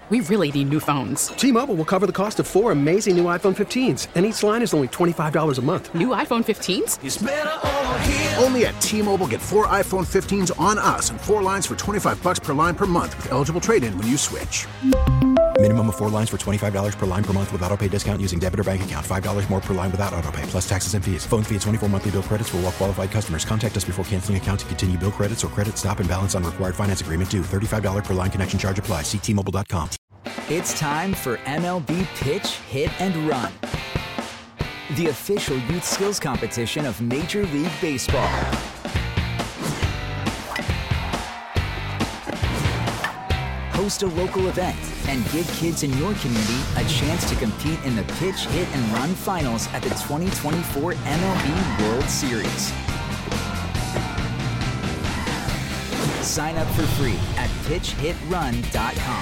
We really need new phones. T-Mobile will cover the cost of 4 amazing new iPhone 15s, and each line is only $25 a month. New iPhone 15s? It's better over here. Only at T-Mobile, get 4 iPhone 15s on us and 4 lines for $25 per line per month with eligible trade-in when you switch. Minimum of 4 lines for $25 per line per month with autopay discount using debit or bank account. $5 more per line without autopay, plus taxes and fees. Phone fee at 24 monthly bill credits for well-qualified customers. Contact us before canceling account to continue bill credits or credit stop and balance on required finance agreement due. $35 per line connection charge applies. See T-Mobile.com. It's time for MLB Pitch, Hit, and Run, the official youth skills competition of Major League Baseball. Host a local event and give kids in your community a chance to compete in the Pitch, Hit, and Run finals at the 2024 MLB World Series. Sign up for free at pitchhitrun.com.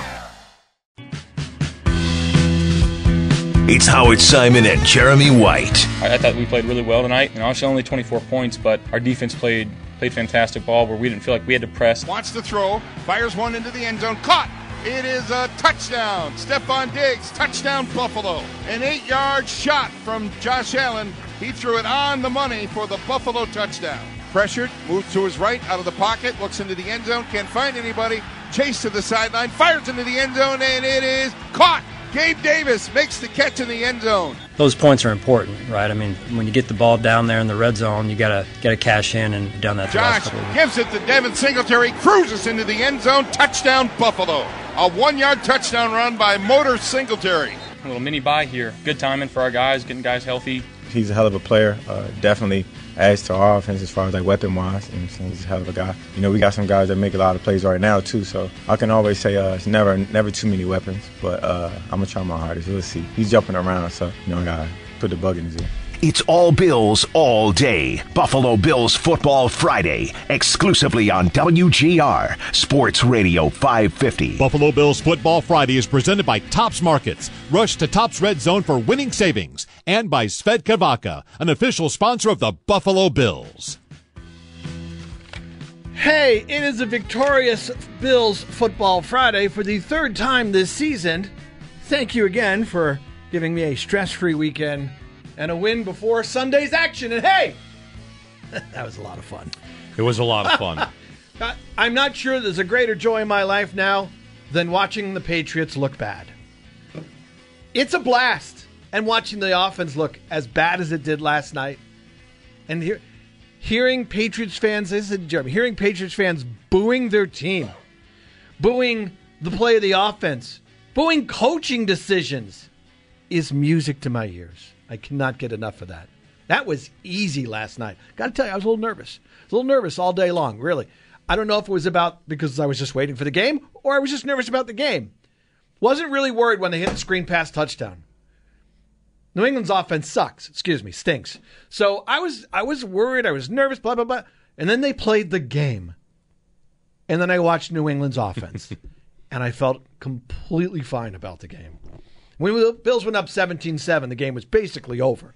It's Howard Simon and Jeremy White. I thought we played really well tonight, and honestly only 24 points, but our defense played fantastic ball where we didn't feel like we had to press. Wants to throw, fires one into the end zone, caught! It is a touchdown. Stephon Diggs, touchdown Buffalo. An 8-yard shot from Josh Allen. He threw it on the money for the Buffalo touchdown. Pressured, moves to his right, out of the pocket, looks into the end zone, can't find anybody. Chase to the sideline, fires into the end zone, and it is caught. Gabe Davis makes the catch in the end zone. Those points are important, right? I mean, when you get the ball down there in the red zone, you gotta cash in, and done that. Josh gives it to Devin Singletary, cruises into the end zone, touchdown Buffalo. A 1-yard touchdown run by Motor Singletary. A little mini bye here. Good timing for our guys, getting guys healthy. He's a hell of a player. Definitely adds to our offense as far as like weapon-wise. And he's a hell of a guy. You know, we got some guys that make a lot of plays right now too. So I can always say it's never too many weapons. But I'm gonna try my hardest. We'll see. He's jumping around, so you know I gotta put the bug in his ear. It's all Bills all day. Buffalo Bills Football Friday, exclusively on WGR Sports Radio 550. Buffalo Bills Football Friday is presented by Tops Markets. Rush to Tops Red Zone for winning savings. And by Svedka Vodka, an official sponsor of the Buffalo Bills. Hey, it is a victorious Bills Football Friday for the 3rd time this season. Thank you again for giving me a stress-free weekend and a win before Sunday's action. And hey, that was a lot of fun. It was a lot of fun. I'm not sure there's a greater joy in my life now than watching the Patriots look bad. It's a blast. And watching the offense look as bad as it did last night. And hearing Patriots fans, this is Jeremy, hearing Patriots fans booing their team, booing the play of the offense, booing coaching decisions is music to my ears. I cannot get enough of that. That was easy last night. Got to tell you, I was a little nervous. I was a little nervous all day long, really. I don't know if it was because I was just waiting for the game or I was just nervous about the game. Wasn't really worried when they hit the screen pass touchdown. New England's offense stinks. So I was worried, I was nervous, blah, blah, blah. And then they played the game. And then I watched New England's offense. And I felt completely fine about the game. When the Bills went up 17-7, the game was basically over.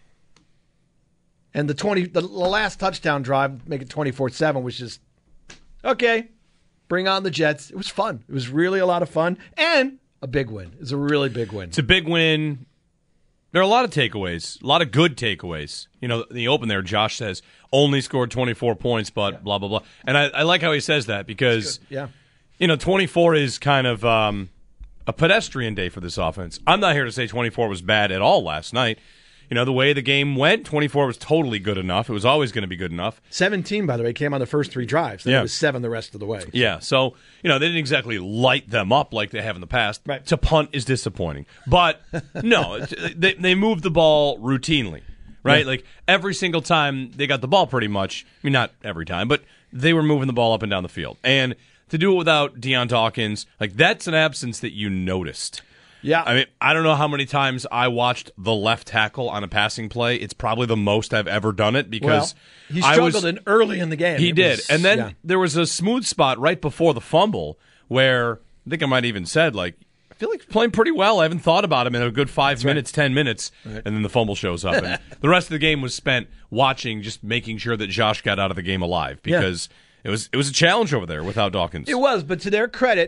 And the last touchdown drive, make it 24-7, was just, okay, bring on the Jets. It was fun. It was really a lot of fun. And a big win. It's a really big win. It's a big win. There are a lot of takeaways, a lot of good takeaways. You know, in the open there, Josh says, only scored 24 points, but blah, blah, blah. And I like how he says that because, you know, 24 is kind of a pedestrian day for this offense. I'm not here to say 24 was bad at all last night. You know, the way the game went, 24 was totally good enough. It was always going to be good enough. 17, by the way, came on the first 3 drives. Then it was 7 the rest of the way. So. Yeah, so, you know, they didn't exactly light them up like they have in the past. Right. To punt is disappointing. But, no, they moved the ball routinely, right? Yeah. Like, every single time they got the ball pretty much, I mean, not every time, but they were moving the ball up and down the field. And to do it without Deion Dawkins, like, that's an absence that you noticed. Yeah. I mean, I don't know how many times I watched the left tackle on a passing play. It's probably the most I've ever done it because he struggled early in the game. He did. And then there was a smooth spot right before the fumble where I think I might have even said, like, I feel like he's playing pretty well. I haven't thought about him in a good 5 minutes, 10 minutes, and then the fumble shows up. And the rest of the game was spent watching, just making sure that Josh got out of the game alive because it was a challenge over there without Dawkins. It was, but to their credit,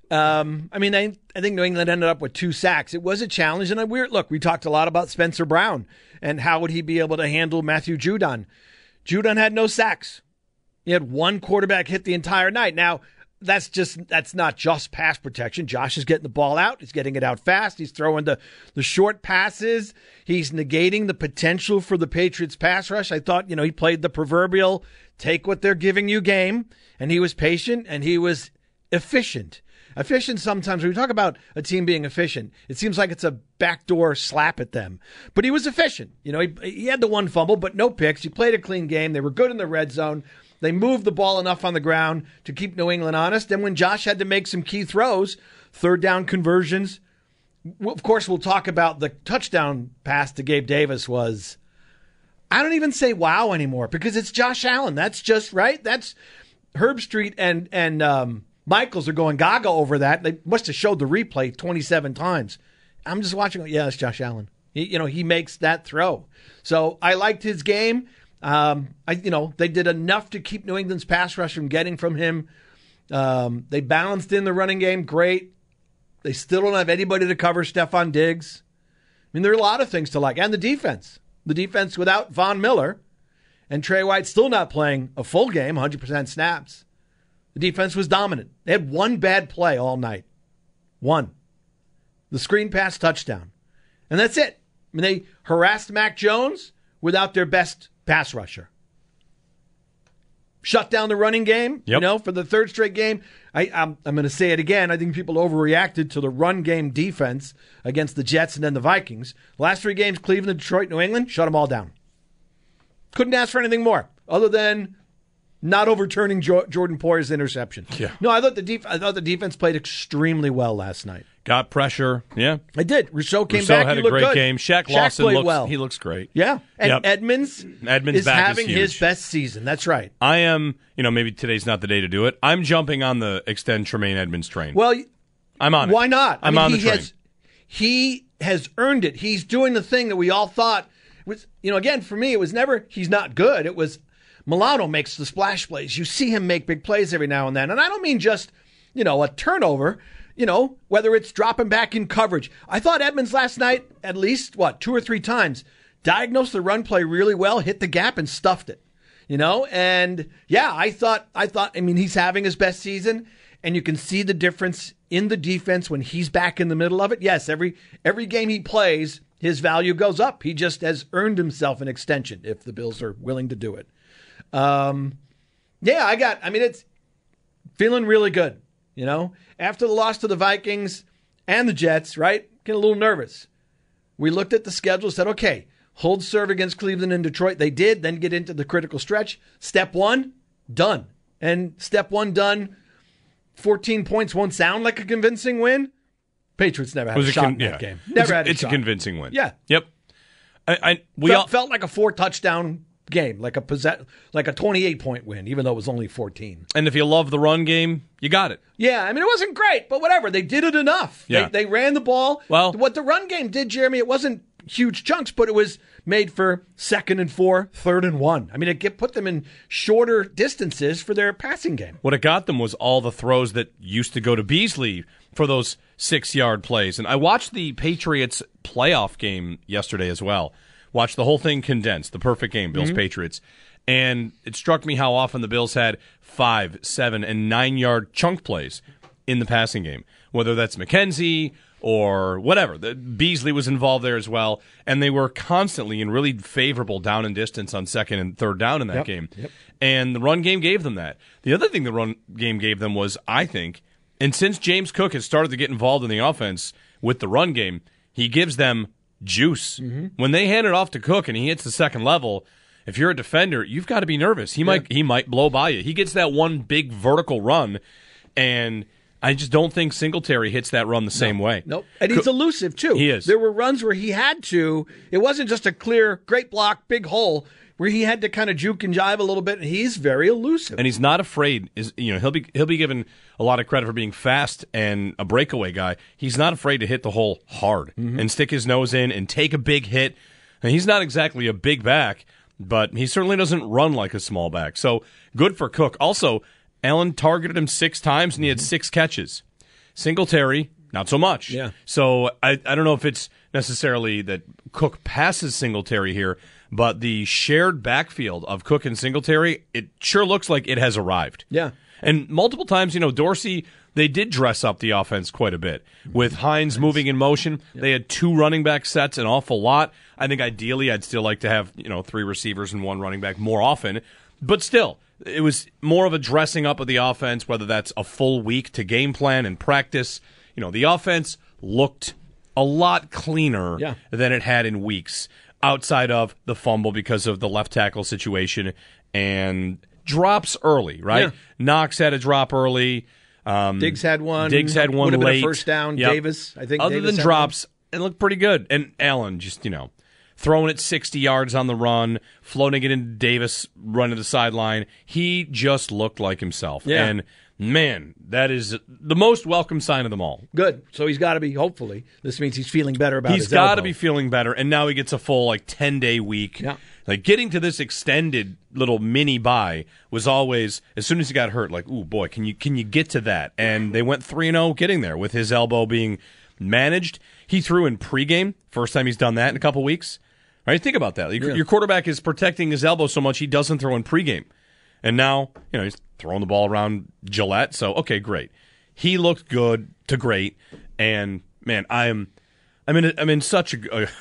I think New England ended up with 2 sacks. It was a challenge, and we talked a lot about Spencer Brown and how would he be able to handle Matthew Judon. Judon had no sacks. He had 1 quarterback hit the entire night. Now, that's not just pass protection. Josh is getting the ball out. He's getting it out fast. He's throwing the short passes. He's negating the potential for the Patriots pass rush. I thought, he played the proverbial take what they're giving you game, and he was patient and he was efficient. Efficient sometimes, when we talk about a team being efficient, it seems like it's a backdoor slap at them. But he was efficient. He had the 1 fumble, but no picks. He played a clean game. They were good in the red zone. They moved the ball enough on the ground to keep New England honest. And when Josh had to make some key throws, 3rd down conversions, of course, we'll talk about the touchdown pass to Gabe Davis was, I don't even say wow anymore because it's Josh Allen. That's just right. That's Herb Street and Michaels are going gaga over that. They must have showed the replay 27 times. I'm just watching. Yeah, it's Josh Allen. He makes that throw. So I liked his game. They did enough to keep New England's pass rush from getting from him. They balanced in the running game. Great. They still don't have anybody to cover Stephon Diggs. There are a lot of things to like. And the defense. The defense without Von Miller and Trey White still not playing a full game, 100% snaps. The defense was dominant. They had 1 bad play all night. 1. The screen pass touchdown. And that's it. They harassed Mac Jones without their best pass rusher. Shut down the running game, for the 3rd straight game. I'm going to say it again. I think people overreacted to the run game defense against the Jets and then the Vikings. The last 3 games, Cleveland, Detroit, New England, shut them all down. Couldn't ask for anything more other than not overturning Jordan Poyer's interception. Yeah. No, I thought the defense played extremely well last night. Got pressure. Yeah. I did. Rousseau came back. Had he a great good. game. Shaq Lawson played well. He looks great. Yeah. And Edmonds is back having his best season. That's right. I am, maybe today's not the day to do it. I'm jumping on the extend Tremaine Edmonds train. Well, I'm on it. Why not? I'm on the train. He has earned it. He's doing the thing that we all thought was, again, for me, it was never he's not good. It was Milano makes the splash plays. You see him make big plays every now and then. And I don't mean just, a turnover, whether it's dropping back in coverage. I thought Edmonds last night, at least, 2 or 3 times, diagnosed the run play really well, hit the gap and stuffed it. And yeah, I thought, he's having his best season and you can see the difference in the defense when he's back in the middle of it. Yes, every game he plays, his value goes up. He just has earned himself an extension if the Bills are willing to do it. It's feeling really good, after the loss to the Vikings and the Jets, right? Getting a little nervous. We looked at the schedule, said, okay, hold serve against Cleveland and Detroit. They did, then get into the critical stretch. Step 1, done. And step 1 done, 14 points won't sound like a convincing win. Patriots never had a shot in that game. Never had a shot. It's a convincing win. Yeah. Yep. Felt like a 4-touchdown game, like a 28-point win, even though it was only 14. And if you love the run game, you got it. Yeah, it wasn't great, but whatever. They did it enough. Yeah. They ran the ball. Well, what the run game did, Jeremy, it wasn't huge chunks, but it was made for 2nd and 4, 3rd and 1. It put them in shorter distances for their passing game. What it got them was all the throws that used to go to Beasley for those 6-yard plays. And I watched the Patriots playoff game yesterday as well. Watched the whole thing condensed, the perfect game, Bills-Patriots. And it struck me how often the Bills had 5, 7, and 9-yard chunk plays in the passing game, whether that's McKenzie or whatever. Beasley was involved there as well, and they were constantly in really favorable down and distance on 2nd and 3rd down in that game. Yep. And the run game gave them that. The other thing the run game gave them was, I think, and since James Cook has started to get involved in the offense with the run game, he gives them juice. When they hand it off to Cook and he hits the 2nd level, if you're a defender, you've got to be nervous. He might blow by you. He gets that one big vertical run, and I just don't think Singletary hits that run the same way. Nope. And he's elusive, too. He is. There were runs where he had to. It wasn't just a clear, great block, big hole, where he had to kind of juke and jive a little bit, and he's very elusive. And he's not afraid. He'll be given a lot of credit for being fast and a breakaway guy. He's not afraid to hit the hole hard and stick his nose in and take a big hit. And he's not exactly a big back, but he certainly doesn't run like a small back. So good for Cook. Also, Allen targeted him 6 times, and he had 6 catches. Singletary, not so much. Yeah. So I don't know if it's necessarily that Cook passes Singletary here, but the shared backfield of Cook and Singletary, it sure looks like it has arrived. Yeah. And multiple times, Dorsey, they did dress up the offense quite a bit. With Hines moving in motion, they had 2 running back sets, an awful lot. I think ideally I'd still like to have, 3 receivers and 1 running back more often. But still, it was more of a dressing up of the offense, whether that's a full week to game plan and practice. The offense looked a lot cleaner than it had in weeks, outside of the fumble because of the left tackle situation and drops early, right? Yeah. Knox had a drop early. Diggs had one. Diggs had one Would have late. been a first down. Yep. Davis, I think. Other Davis than had drops, it looked pretty good. And Allen just, throwing it 60 yards on the run, floating it into Davis, running the sideline. He just looked like himself. Yeah. And, man, that is the most welcome sign of them all. Good. So he's got to be, hopefully, this means he's feeling better about his He's got to elbow. be feeling better, and now he gets a full, 10-day week. Yeah. Getting to this extended little mini bye was always, as soon as he got hurt, ooh, boy, can you get to that? And they went 3-0 getting there with his elbow being managed. He threw in pregame, first time he's done that in a couple weeks. Right? Think about that. Your quarterback is protecting his elbow so much he doesn't throw in pregame. And now, he's throwing the ball around Gillette, so okay, great. He looked good to great, and man, I'm in such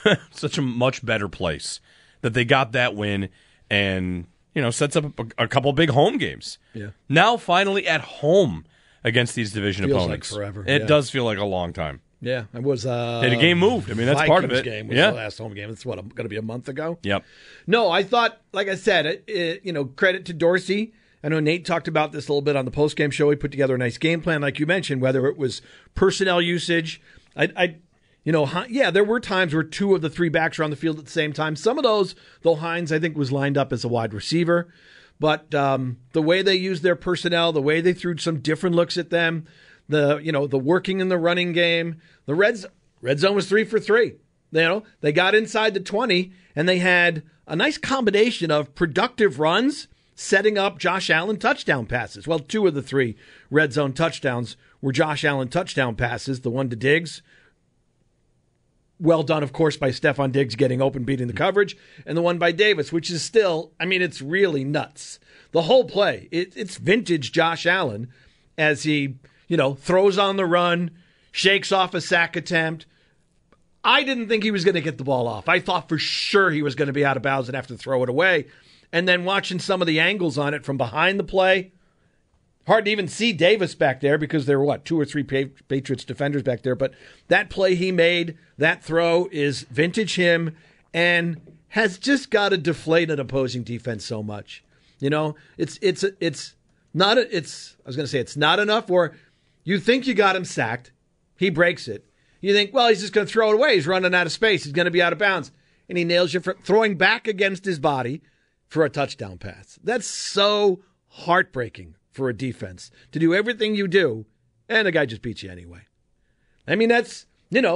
a much better place that they got that win, and sets up a couple big home games. Yeah. Now finally at home against these division Feels opponents. like forever. It Yeah. does feel like a long time. Yeah, it was. The game moved. I mean, that's part of it. Game was Yeah. the last home game. It's going to be a month ago. Yep. No, I thought, like I said, credit to Dorsey. I know Nate talked about this a little bit on the postgame show. He put together a nice game plan, like you mentioned, whether it was personnel usage. There were times where 2 of the 3 backs were on the field at the same time. Some of those, though, Hines, I think, was lined up as a wide receiver. But the way they used their personnel, the way they threw some different looks at them, the working in the running game, the red zone was 3 for 3. They got inside the 20, and they had a nice combination of productive runs setting up Josh Allen touchdown passes. Well, 2 of the 3 red zone touchdowns were Josh Allen touchdown passes. The one to Diggs, well done, of course, by Stephon Diggs getting open, beating the coverage, and the one by Davis, which is still, it's really nuts. The whole play, it's vintage Josh Allen as he, throws on the run, shakes off a sack attempt. I didn't think he was going to get the ball off. I thought for sure he was going to be out of bounds and have to throw it away. And then watching some of the angles on it from behind the play, hard to even see Davis back there because there were, 2 or 3 Patriots defenders back there. But that play he made, that throw is vintage him and has just got to deflate an opposing defense so much. It's not enough where you think you got him sacked. He breaks it. You think, well, he's just going to throw it away. He's running out of space. He's going to be out of bounds. And he nails you for throwing back against his body for a touchdown pass. That's so heartbreaking for a defense to do everything you do, and the guy just beats you anyway. That's,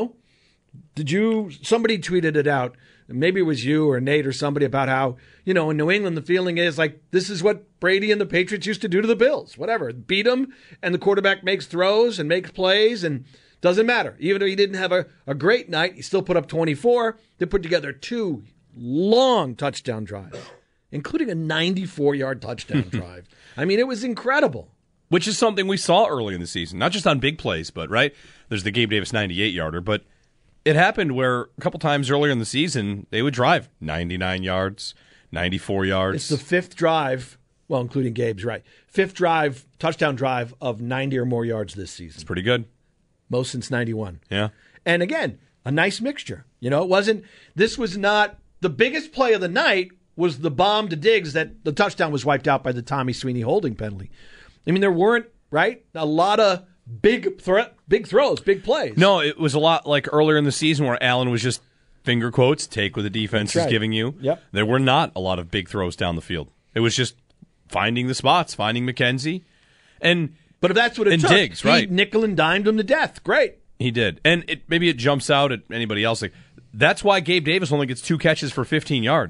somebody tweeted it out. Maybe it was you or Nate or somebody about how, in New England, the feeling is this is what Brady and the Patriots used to do to the Bills. Whatever. Beat them, and the quarterback makes throws and makes plays, and doesn't matter. Even though he didn't have a great night, he still put up 24. They put together 2 long touchdown drives, including a 94-yard touchdown drive. It was incredible. Which is something we saw early in the season, not just on big plays, but, right? There's the Gabe Davis 98-yarder, but it happened where a couple times earlier in the season, they would drive 99 yards, 94 yards. It's the 5th drive, well, including Gabe's, right. 5th drive, touchdown drive of 90 or more yards this season. It's pretty good. Most since 91. Yeah. And again, a nice mixture. This was not, the biggest play of the night was the bomb to Diggs that the touchdown was wiped out by the Tommy Sweeney holding penalty. There weren't, right, a lot of big throws, big plays. No, it was a lot like earlier in the season where Allen was just, finger quotes, take what the defense is giving you. Yep. There were not a lot of big throws down the field. It was just finding the spots, finding McKenzie. But if that's what it took, Diggs, right? He nickel and dimed him to death. Great. He did. And maybe it jumps out at anybody else. That's why Gabe Davis only gets 2 catches for 15 yards.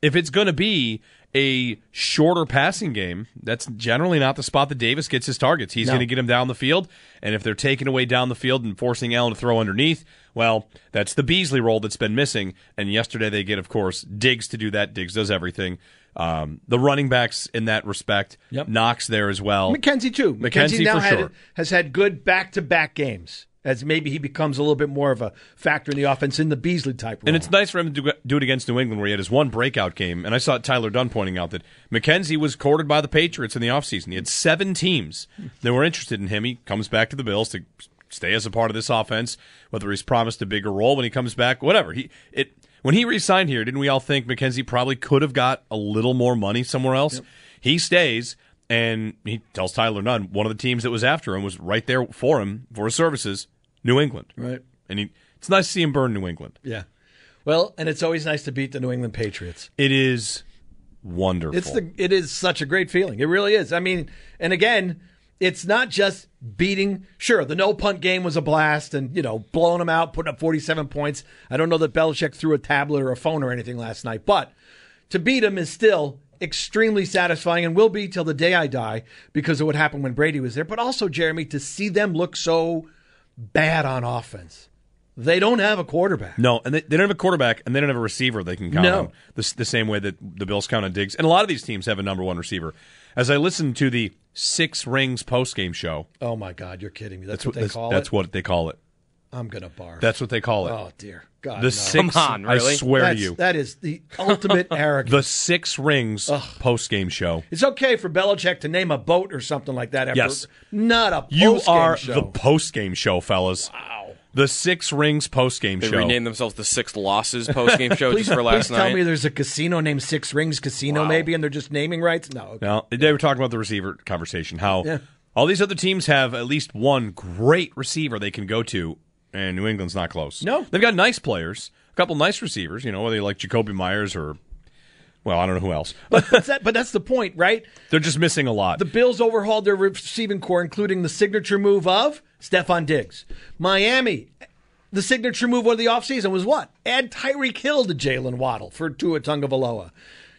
if it's going to be a shorter passing game, that's generally not the spot that Davis gets his targets. He's going to get him down the field, and if they're taking away down the field and forcing Allen to throw underneath, well, that's the Beasley role that's been missing. And yesterday they get, of course, Diggs to do that. Diggs does everything. The running backs in that respect, Knox there as well. McKenzie too. McKenzie now for sure. has had good back-to-back games, as maybe he becomes a little bit more of a factor in the offense in the Beasley type role. And it's nice for him to do it against New England, where he had his one breakout game. And I saw Tyler Dunn pointing out that McKenzie was courted by the Patriots in the offseason. He had 7 teams that were interested in him. He comes back to the Bills to stay as a part of this offense, whether he's promised a bigger role when he comes back, whatever. When he re-signed here, didn't we all think McKenzie probably could have got a little more money somewhere else? Yep. He stays, and he tells Tyler Dunn, one of the teams that was after him was right there for him, for his services, New England. Right. And it's nice to see him burn New England. Yeah. Well, and it's always nice to beat the New England Patriots. It is wonderful. It is such a great feeling. It really is. I mean, and again, it's not just beating. Sure, the no-punt game was a blast and, blowing them out, putting up 47 points. I don't know that Belichick threw a tablet or a phone or anything last night, but to beat them is still extremely satisfying and will be till the day I die because of what happened when Brady was there. But also, Jeremy, to see them look so bad on offense. They don't have a quarterback. No, and they don't have a quarterback, and they don't have a receiver they can count on the same way that the Bills count on Diggs. And a lot of these teams have a number one receiver. As I listened to the Six Rings postgame show. Oh, my God, you're kidding me. That's what they call it? That's what they call it. I'm going to barf. That's what they call it. Oh, dear. God, the six, come on, really? I swear to you. That is the ultimate arrogance. The Six Rings postgame show. It's okay for Belichick to name a boat or something like that. Yes. Not a postgame show. You are the postgame show, fellas. Wow. The Six Rings postgame show. They renamed themselves the Six Losses postgame show just for last night. Please tell me there's a casino named Six Rings Casino maybe, and they're just naming rights? No. Okay. No, they were talking about the receiver conversation, how all these other teams have at least one great receiver they can go to, and New England's not close. No. They've got nice players, a couple nice receivers, whether you like Jacoby Myers or, well, I don't know who else. But that's the point, right? They're just missing a lot. The Bills overhauled their receiving core, including the signature move of Stephon Diggs. Miami, the signature move of the offseason was what? Add Tyreek Hill to Jalen Waddle for Tua Tagovailoa.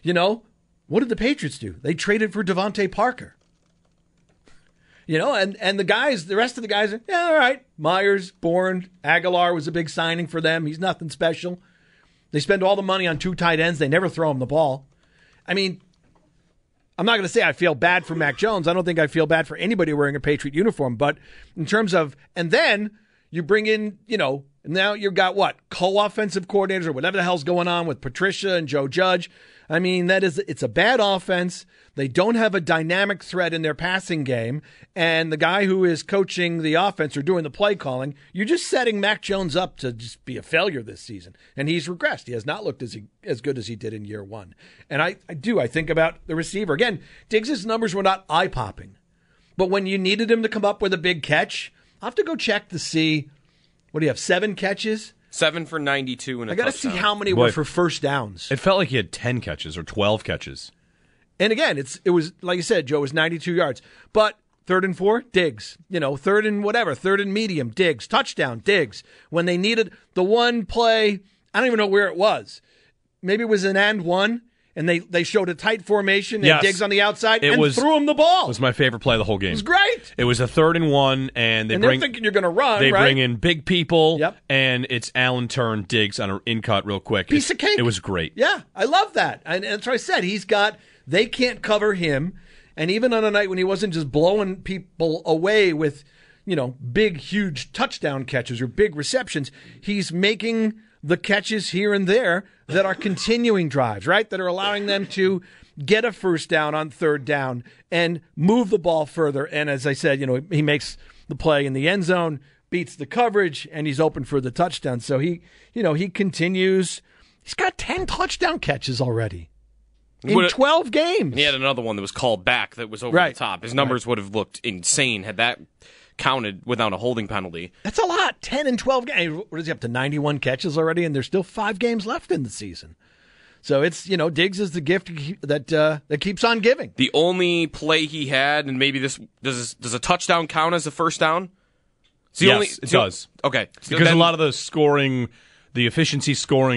What did the Patriots do? They traded for Devontae Parker. And the rest of the guys are, all right. Myers, Bourne, Aguilar was a big signing for them. He's nothing special. They spend all the money on 2 tight ends. They never throw him the ball. I mean, I'm not going to say I feel bad for Mac Jones. I don't think I feel bad for anybody wearing a Patriot uniform. But in terms of, and then you bring in, now you've got what? Co-offensive coordinators or whatever the hell's going on with Patricia and Joe Judge. I mean, it's a bad offense. They don't have a dynamic threat in their passing game. And the guy who is coaching the offense or doing the play calling, you're just setting Mac Jones up to just be a failure this season. And he's regressed. He has not looked as good as he did in year one. And I think about the receiver. Again, Diggs' numbers were not eye-popping. But when you needed him to come up with a big catch, I'll have to go check to see, what do you have, 7 catches? 7 for 92 and a touchdown. I got to see how many were for first downs. It felt like he had 10 catches or 12 catches. And again, it was, like you said, Joe, it was 92 yards. But 3rd and 4, Diggs. 3rd and whatever, 3rd and medium, Diggs. Touchdown, Diggs. When they needed the one play, I don't even know where it was. Maybe it was an and one, and they showed a tight formation and Diggs on the outside threw him the ball. It was my favorite play of the whole game. It was great. It was a 3rd and 1, and they're thinking you're going to run, They right? bring in big people, and it's Allen turn Diggs on an in-cut real quick. Piece of cake. It was great. Yeah, I love that. And that's what I said. They can't cover him, and even on a night when he wasn't just blowing people away with, big, huge touchdown catches or big receptions, he's making the catches here and there that are continuing drives, right? That are allowing them to get a first down on 3rd down and move the ball further. And as I said, he makes the play in the end zone, beats the coverage, and he's open for the touchdown. So he continues. He's got 10 touchdown catches already in 12 games. He had another one that was called back that was over the top. His numbers would have looked insane had that counted without a holding penalty. That's a lot. 10 and 12 games. What is he up to, 91 catches already? And there's still 5 games left in the season. So it's, Diggs is the gift that keeps on giving. The only play he had, and maybe this does a touchdown count as a first down? Yes, it does. Okay. Because a lot of the efficiency scoring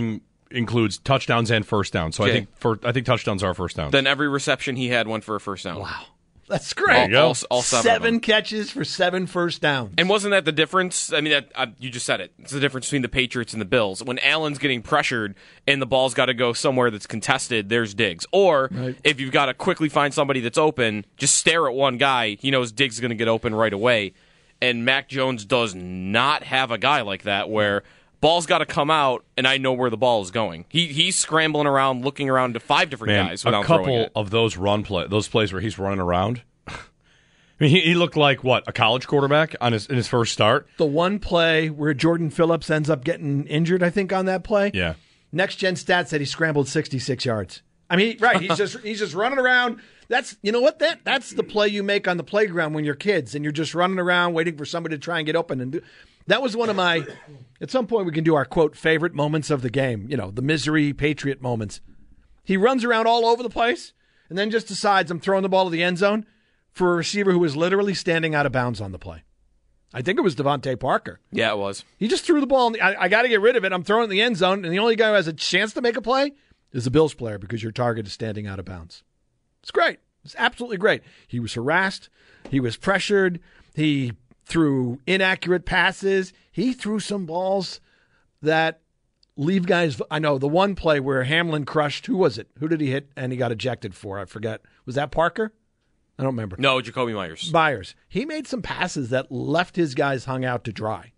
includes touchdowns and first downs. So I think touchdowns are first downs. Then every reception he had went for a first down. Wow. That's great. All 7 7 catches for 7 first downs. And wasn't that the difference? I mean, you just said it. It's the difference between the Patriots and the Bills. When Allen's getting pressured and the ball's got to go somewhere that's contested, there's Diggs. Or if you've got to quickly find somebody that's open, just stare at one guy. He knows Diggs is going to get open right away. And Mac Jones does not have a guy like that where ball's got to come out, and I know where the ball is going. He's scrambling around, looking around to 5 different guys without throwing it. A couple of those those plays where he's running around. I mean, he looked like a college quarterback in his first start. The one play where Jordan Phillips ends up getting injured, I think, on that play. Yeah. Next Gen Stats said he scrambled 66 yards. I mean, he's just running around. That's that's the play you make on the playground when you're kids and you're just running around waiting for somebody to try and get open. That was one of my. At some point, we can do our quote favorite moments of the game. The misery Patriot moments. He runs around all over the place and then just decides I'm throwing the ball to the end zone for a receiver who was literally standing out of bounds on the play. I think it was Devontae Parker. Yeah, it was. He just threw the ball. I got to get rid of it. I'm throwing it in the end zone, and the only guy who has a chance to make a play is the Bills player because your target is standing out of bounds. It's great. It's absolutely great. He was harassed. He was pressured. He threw inaccurate passes. He threw some balls that leave guys. I know the one play where Hamlin crushed. Who was it? Who did he hit and he got ejected for? I forget. Was that Parker? I don't remember. No, Jacoby Myers. He made some passes that left his guys hung out to dry.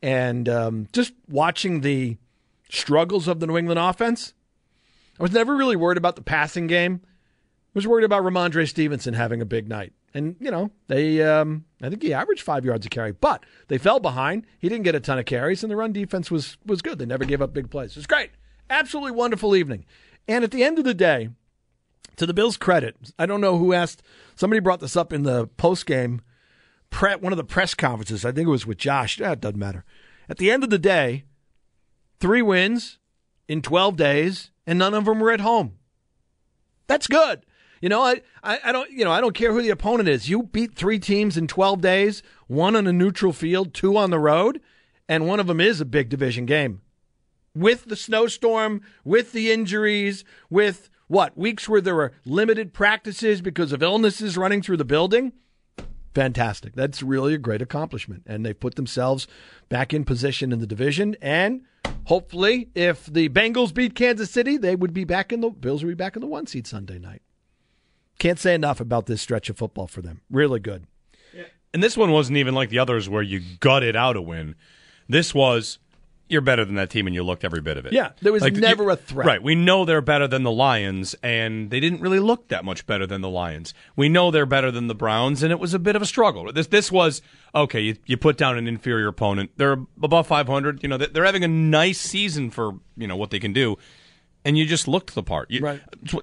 And just watching the struggles of the New England offense, I was never really worried about the passing game. I was worried about Ramondre Stevenson having a big night. And, they I think he averaged 5 yards a carry, but they fell behind. He didn't get a ton of carries, and the run defense was good. They never gave up big plays. It was great. Absolutely wonderful evening. And at the end of the day, to the Bills' credit, I don't know who asked. Somebody brought this up in the post-game, one of the press conferences. I think it was with Josh. It doesn't matter. At the end of the day, 3 wins in 12 days, and none of them were at home. That's good. I don't care who the opponent is. You beat 3 teams in 12 days, 1 on a neutral field, 2 on the road, and one of them is a big division game. With the snowstorm, with the injuries, with weeks where there were limited practices because of illnesses running through the building. Fantastic. That's really a great accomplishment. And they've put themselves back in position in the division. And hopefully, if the Bengals beat Kansas City, Bills would be back in the 1 seed Sunday night. Can't say enough about this stretch of football for them. Really good. Yeah. And this one wasn't even like the others where you gutted out a win. This was, you're better than that team and you looked every bit of it. Yeah, there was never a threat. Right. We know they're better than the Lions, and they didn't really look that much better than the Lions. We know they're better than the Browns, and it was a bit of a struggle. This was, okay, you put down an inferior opponent. They're above 500. They're having a nice season for, what they can do, and you just looked the part. Right.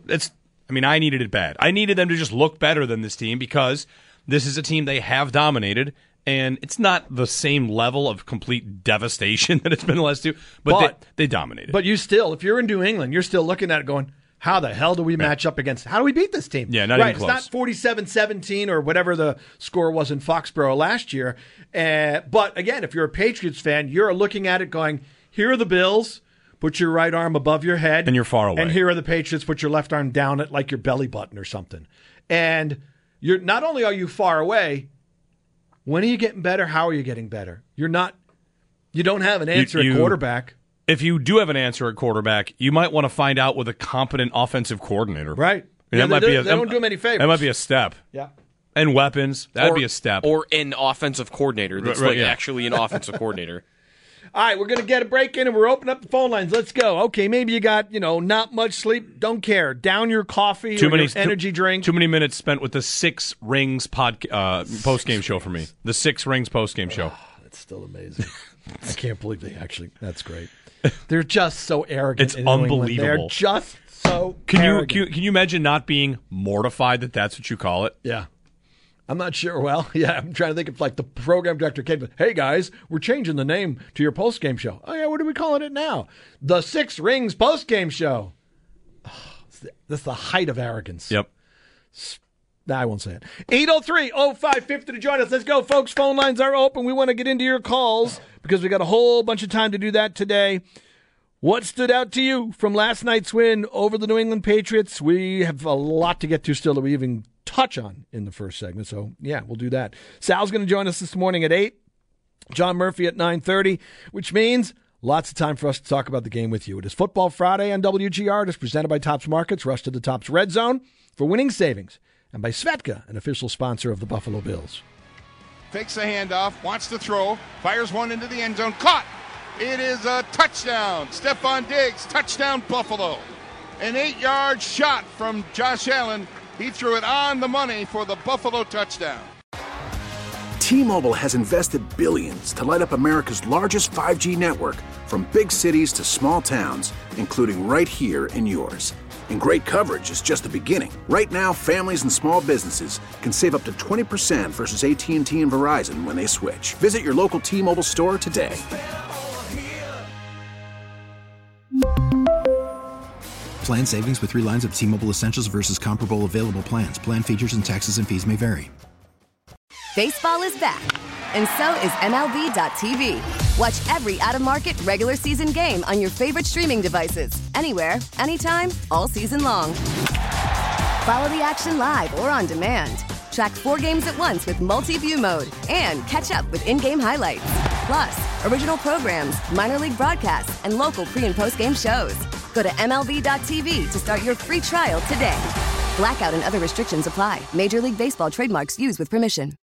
I needed it bad. I needed them to just look better than this team because this is a team they have dominated, and it's not the same level of complete devastation that it's been the last 2, but they dominated. But you still, if you're in New England, you're still looking at it going, how the hell do we match up against? How do we beat this team? Yeah, not even close. It's not 47-17 or whatever the score was in Foxborough last year. But again, if you're a Patriots fan, you're looking at it going, here are the Bills. Put your right arm above your head. And you're far away. And here are the Patriots. Put your left arm down at like your belly button or something. And you're not only are you far away, when are you getting better? How are you getting better? You don't have an answer at quarterback. If you do have an answer at quarterback, you might want to find out with a competent offensive coordinator. Right. They don't do him any favors. That might be a step. Yeah. And weapons. That would be a step. Or an offensive coordinator that's actually an offensive coordinator. All right, we're going to get a break in, and we're opening up the phone lines. Let's go. Okay, maybe you got, not much sleep. Don't care. Down your coffee or your energy drink. Too many minutes spent with the 6 Rings post-game show for me. The 6 Rings post-game show. Oh, that's still amazing. I can't believe that's great. They're just so arrogant. It's unbelievable. They're just so arrogant. Can you imagine not being mortified that that's what you call it? Yeah. I'm not sure. Well, yeah, I'm trying to think of like the program director came, hey guys, we're changing the name to your post-game show. Oh yeah, what are we calling it now? The 6 Rings post-game show. Oh, that's the height of arrogance. Yep. I won't say it. 803-0550 to join us. Let's go, folks. Phone lines are open. We want to get into your calls because we got a whole bunch of time to do that today. What stood out to you from last night's win over the New England Patriots? We have a lot to get to still that we even touch on in the first segment. So, yeah, we'll do that. Sal's going to join us this morning at 8. John Murphy at 9:30, which means lots of time for us to talk about the game with you. It is Football Friday on WGR. It is presented by Tops Markets. Rush to the Tops Red Zone for winning savings. And by Svedka, an official sponsor of the Buffalo Bills. Fakes the handoff, wants to throw, fires one into the end zone, caught. It is a touchdown. Stephon Diggs, touchdown Buffalo. An 8-yard shot from Josh Allen. He threw it on the money for the Buffalo touchdown. T-Mobile has invested billions to light up America's largest 5G network, from big cities to small towns, including right here in yours. And great coverage is just the beginning. Right now, families and small businesses can save up to 20% versus AT&T and Verizon when they switch. Visit your local T-Mobile store today. Plan savings with 3 lines of T-Mobile Essentials versus comparable available plans. Plan features and taxes and fees may vary. Baseball is back, and so is MLB.tv. Watch every out-of-market regular season game on your favorite streaming devices, anywhere, anytime, all season long. Follow the action live or on demand. Track 4 games at once with multi-view mode and catch up with in-game highlights. Plus, original programs, minor league broadcasts, and local pre- and post-game shows. Go to MLB.tv to start your free trial today. Blackout and other restrictions apply. Major League Baseball trademarks used with permission.